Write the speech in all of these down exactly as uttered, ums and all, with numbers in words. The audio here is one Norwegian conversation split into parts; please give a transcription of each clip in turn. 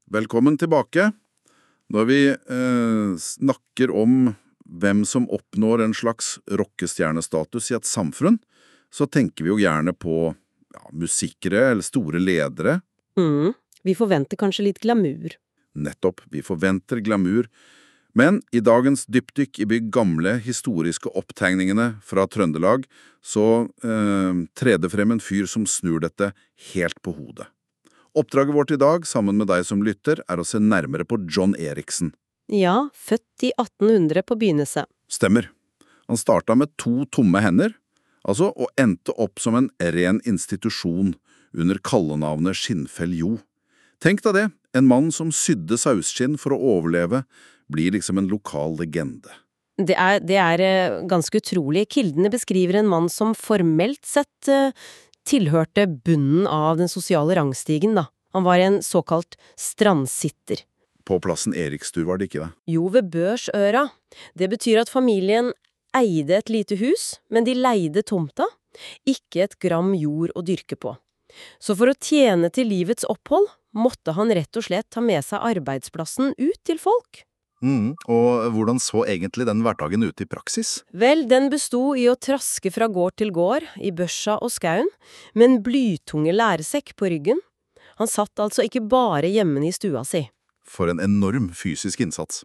Velkommen tilbake. Når vi eh, snakker om hvem som oppnår en slags rockestjernestatus i et samfunn, så tenker vi jo gjerne på ja, musikere eller store ledere. Mm, vi forventer kanskje litt glamour. Nettopp, vi forventer glamour. Men i dagens dypdykk i de gamle historiske opptegningene fra Trøndelag, så eh, treder frem en fyr som snur dette helt på hodet. Oppdraget vårt i dag, sammen med deg som lytter, er å se nærmere på John Eriksen. Ja, født i atten hundre på begynnelse. Stemmer. Han startet med to tomme hender, altså, og endte opp som en ren institusjon under kallenavnet Skinnfell Jo. Tenk deg det, en mann som sydde sausskinn for å overleve, blir liksom en lokal legende. Det er, det er eh, ganske utrolig. Kildene beskriver en mann som formelt sett eh, tilhørte bunnen av den sosiale rangstigen, da. Han var en såkalt strandsitter. På plassen Erikstur var det ikke det? Jo, ved Børsøra. Det betyr at familien eide et lite hus, men de leide tomta, ikke et gram jord å dyrke på. Så for å tjene til livets opphold, måtte han rett og slett ta med seg arbeidsplassen ut til folk. Mm, og hvordan så egentlig den hverdagen ut i praksis? Vel, den bestod i å traske fra gård til gård, i børsa og skauen, med en blytunge læresekk på ryggen. Han satt altså ikke bare hjemme i stua si. For en enorm fysisk innsats.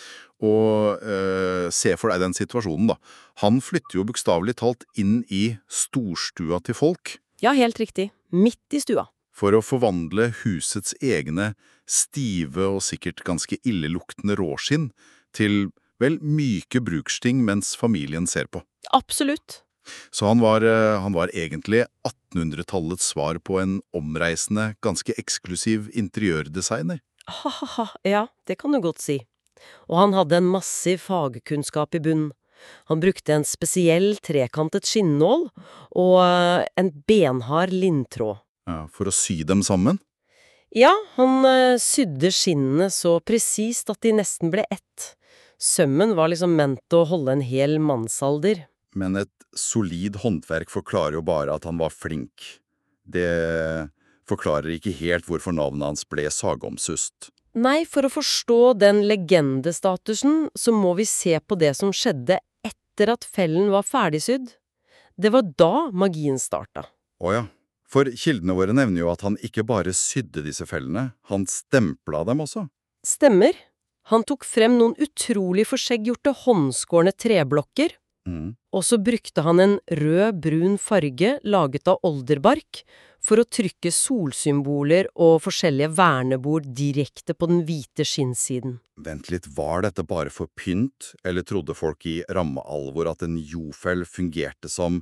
Og øh, se for deg den situasjonen da. Han flytter jo bokstavelig talt inn i storstua til folk. Ja, helt riktig. Midt i stua. For å forvandle husets egne stive og sikkert ganske illeluktende råskinn til, vel, myke bruksting mens familien ser på. Absolutt. Så han var, han var egentlig attenhundretallets svar på en omreisende, ganske eksklusiv interiørdesigner. Ha-ha-ha, ja, det kan du godt si. Og han hadde en massiv fagkunnskap i bunnen. Han brukte en spesiell trekantet skinnål og en benhard linntråd. Ja, for å sy dem sammen? Ja, han uh, sydde skinnene så presist at de nesten ble ett. Sømmen var liksom ment å holde en hel mannsalder. Men et solid håndverk forklarer jo bare at han var flink. Det forklarer ikke helt hvorfor navnet hans ble sagomsust. Nei, for å forstå den legendestatusen, så må vi se på det som skjedde etter at fellen var ferdigsydd. Det var da magien starta. Åja. For kildene våre nevner jo at han ikke bare sydde disse fellene, han stempla dem også. Stemmer. Han tok frem noen utrolig forseggjorte håndskårne treblokker, Mm. og så brukte han en rød-brun farge laget av olderbark for å trykke solsymboler og forskjellige vernebord direkte på den hvite skinnsiden. Vent litt, var dette bare for pynt, eller trodde folk i rammealvor at en jofell fungerte som...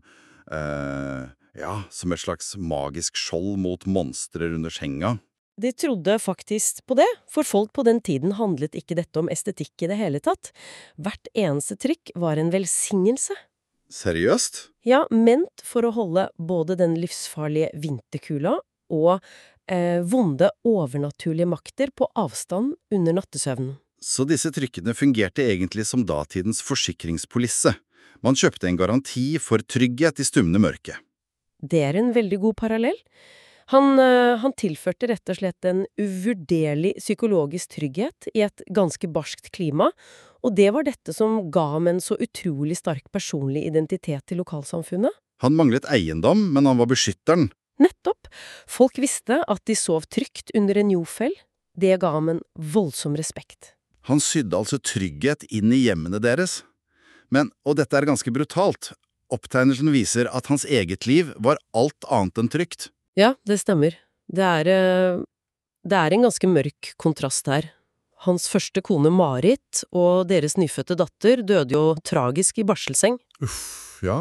Eh, Ja, som et slags magisk skjold mot monstrer under senga. De trodde faktisk på det, for folk på den tiden handlet ikke dette om estetikk i det hele tatt. Hvert eneste trykk var en velsignelse. Seriøst? Ja, ment for å holde både den livsfarlige vinterkula og eh, vonde overnaturlige makter på avstand under nattesøvnen. Så disse trykkene fungerte egentlig som datidens forsikringspolisse. Man kjøpte en garanti for trygghet i stumne mørke. Det er en veldig god parallell. Han, øh, han tilførte rett og slett en uvurderlig psykologisk trygghet i et ganske barskt klima, og det var dette som ga ham en så utrolig sterk personlig identitet i lokalsamfunnet. Han manglet eiendom, men han var beskytteren. Nettopp. Folk visste at de sov trygt under en jofell. Det ga ham en voldsom respekt. Han sydde altså trygghet inn i hjemmene deres. Men, og dette er ganske brutalt, opptegnelsen viser at hans eget liv var alt annet enn trygt. Ja, det stemmer. Det er, øh, det er en ganske mørk kontrast her. Hans første kone Marit og deres nyfødte datter døde jo tragisk i barselseng. Uff, ja.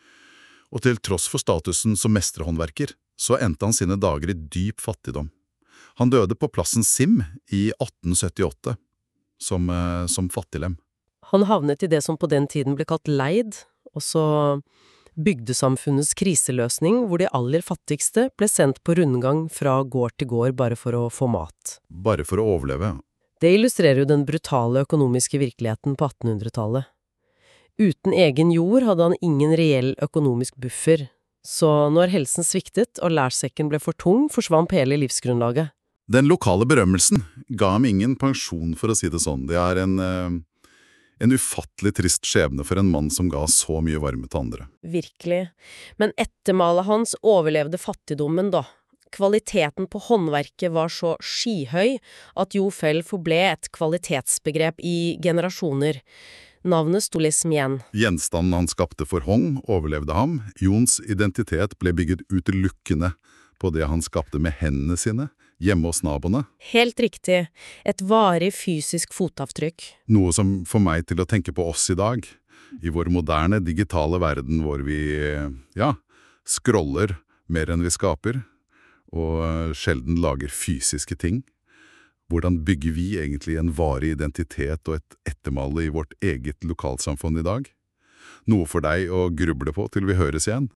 Og til tross for statusen som mesterhåndverker, så endte han sine dager i dyp fattigdom. Han døde på plassen Sim i atten syttiåtte, som, eh, som fattiglem. Han havnet i det som på den tiden ble kalt leid, også bygdesamfunnets kriseløsning, hvor de aller fattigste ble sendt på rundgang fra gård til gård bare for å få mat. Bare for å overleve. Det illustrerer jo den brutale økonomiske virkeligheten på attenhundretallet. Uten egen jord hadde han ingen reell økonomisk buffer, så når helsen sviktet og lærsekken ble for tung, forsvant hele livsgrunnlaget. Den lokale berømmelsen ga ham ingen pensjon, for å si det sånn. Det er en, eh, en ufattelig trist skjebne for en mann som ga så mye varme til andre. Virkelig. Men ettermalet hans overlevde fattigdommen, da. Kvaliteten på håndverket var så skyhøy at Jo Fell forble et kvalitetsbegrep i generasjoner. Navnet sto liksom igjen. Gjenstanden han skapte for Hong overlevde ham. Jons identitet ble bygget utelukkende på det han skapte med hendene sine, hjemme hos naboene. Helt riktig. Et varig fysisk fotavtrykk. Noe som får meg til å tenke på oss i dag, i vår moderne digitale verden hvor vi, ja, scroller mer enn vi skaper, og sjelden lager fysiske ting. Hvordan bygger vi egentlig en varig identitet og et ettermale i vårt eget lokalsamfunn i dag? Noe for deg å gruble på til vi høres igjen.